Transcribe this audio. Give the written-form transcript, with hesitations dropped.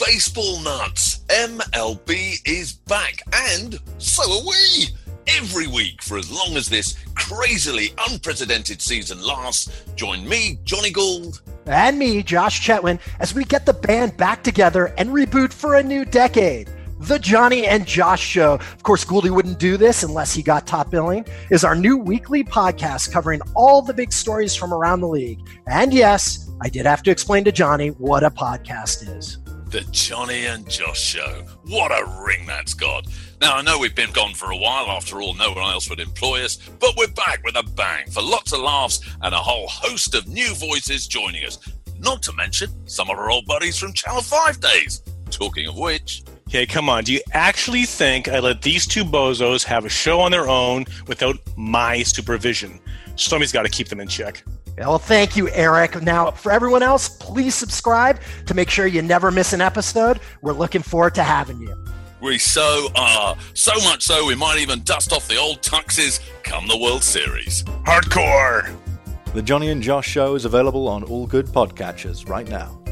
baseball nuts. MLB is back, and so are we. Every week for as long as this crazily unprecedented season lasts, join me, Johnny Gould. And me, Josh Chetwin, as we get the band back together and reboot for a new decade. The Johnny and Josh Show, of course, Gouldy wouldn't do this unless he got top billing, is our new weekly podcast covering all the big stories from around the league. And yes, I did have to explain to Johnny what a podcast is. The Johnny and Josh Show. What a ring that's got. Now, I know we've been gone for a while. After all, no one else would employ us. But we're back with a bang for lots of laughs and a whole host of new voices joining us. Not to mention some of our old buddies from Channel 5 days. Talking of which... Okay, come on. Do you actually think I let these two bozos have a show on their own without my supervision? Somebody's got to keep them in check. Well, thank you, Eric. Now, for everyone else, please subscribe to make sure you never miss an episode. We're looking forward to having you. We so are. So much so we might even dust off the old tuxes come the World Series. Hardcore! The Johnny and Josh Show is available on all good podcatchers right now.